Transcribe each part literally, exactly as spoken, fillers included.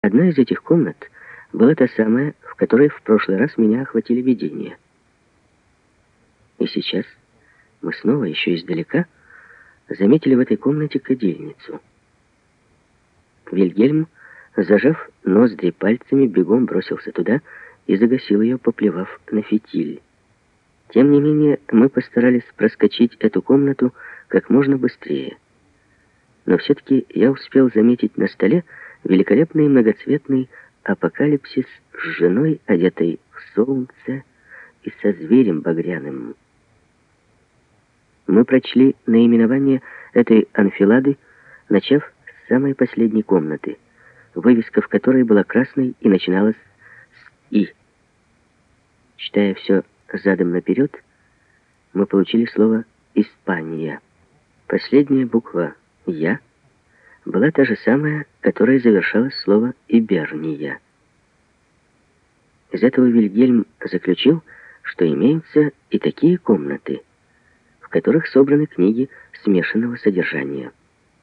Одна из этих комнат была та самая, в которой в прошлый раз меня охватили видения. И сейчас мы снова, еще издалека, заметили в этой комнате кадильницу. Вильгельм, зажав ноздри пальцами, бегом бросился туда и загасил ее, поплевав на фитиль. Тем не менее, мы постарались проскочить эту комнату как можно быстрее. Но все-таки я успел заметить на столе великолепный многоцветный апокалипсис с женой, одетой в солнце, и со зверем багряным. Мы прочли наименование этой анфилады, начав с самой последней комнаты, вывеска в которой была красной и начиналась с «И». Читая все задом наперед, мы получили слово «Испания». Последняя буква «Я» была та же самая, которая завершалось слово «Иберния». Из этого Вильгельм заключил, что имеются и такие комнаты, в которых собраны книги смешанного содержания.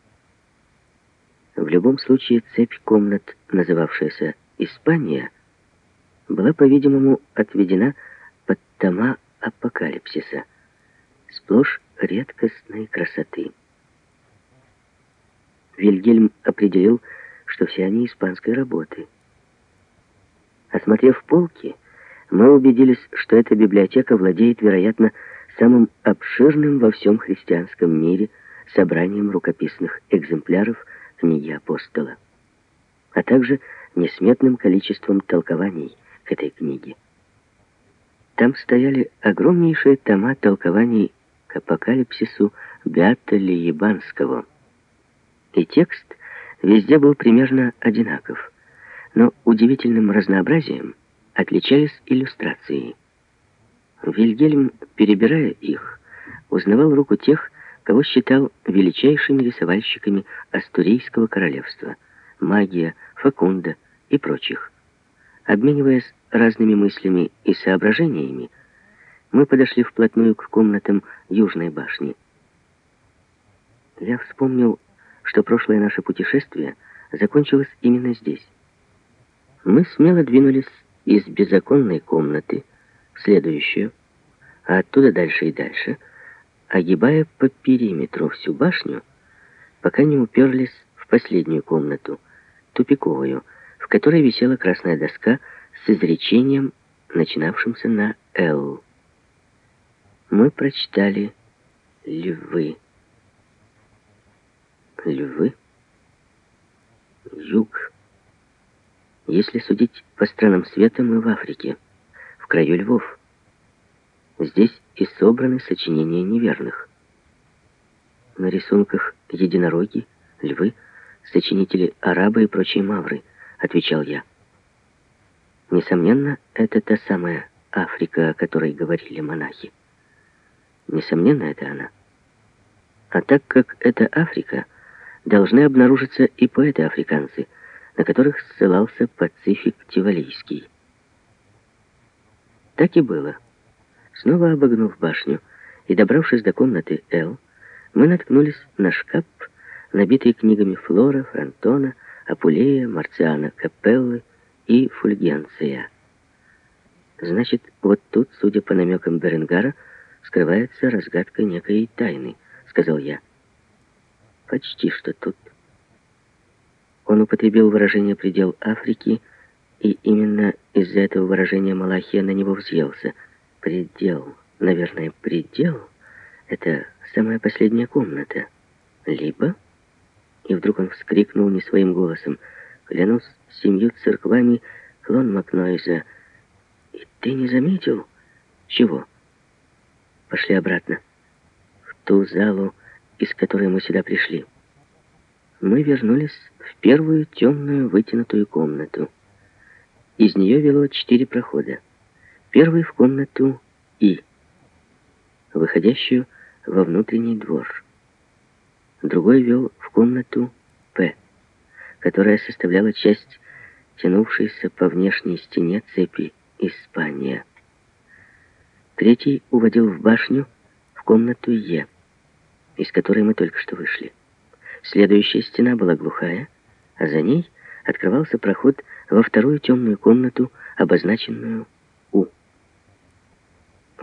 В любом случае, цепь комнат, называвшаяся «Испания», была, по-видимому, отведена под тома апокалипсиса, сплошь редкостной красоты. Вильгельм определил, что все они испанской работы. Осмотрев полки, мы убедились, что эта библиотека владеет, вероятно, самым обширным во всем христианском мире собранием рукописных экземпляров книги апостола, а также несметным количеством толкований к этой книге. Там стояли огромнейшие тома толкований к апокалипсису Беата Лиебанского. И текст везде был примерно одинаков, но удивительным разнообразием отличались иллюстрации. Вильгельм, перебирая их, узнавал руку тех, кого считал величайшими рисовальщиками Астурийского королевства: Магия, Факунда и прочих. Обмениваясь разными мыслями и соображениями, мы подошли вплотную к комнатам Южной башни. Я вспомнил, что прошлое наше путешествие закончилось именно здесь. Мы смело двинулись из беззаконной комнаты в следующую, а оттуда дальше и дальше, огибая по периметру всю башню, пока не уперлись в последнюю комнату, тупиковую, в которой висела красная доска с изречением, начинавшимся на «Л». Мы прочитали «Львы». Львы? Юг. Если судить по странам света, мы в Африке, в краю львов. Здесь и собраны сочинения неверных. На рисунках единороги, львы, сочинители арабы и прочие мавры, отвечал я. Несомненно, это та самая Африка, о которой говорили монахи. Несомненно, это она. А так как это Африка, должны обнаружиться и поэты-африканцы, на которых ссылался Пацифик Тивалийский. Так и было. Снова обогнув башню и добравшись до комнаты «Л», мы наткнулись на шкаф, набитый книгами Флора, Фронтона, Апулея, Марциана Капеллы и Фульгенция. Значит, вот тут, судя по намекам Беренгара, скрывается разгадка некой тайны, сказал я. Почти что тут. Он употребил выражение «предел Африки», и именно из-за этого выражения Малахия на него взъелся. Предел, наверное, предел — это самая последняя комната. Либо... И вдруг он вскрикнул не своим голосом: «Клянусь семью церквами Клон Макнойза! И ты не заметил?» «Чего?» «Пошли обратно, в ту залу, из которой мы сюда пришли». Мы вернулись в первую темную вытянутую комнату. Из нее вело четыре прохода. Первый в комнату И, выходящую во внутренний двор. Другой вел в комнату П, которая составляла часть тянувшейся по внешней стене цепи Испания. Третий уводил в башню, в комнату Е, из которой мы только что вышли. Следующая стена была глухая, а за ней открывался проход во вторую темную комнату, обозначенную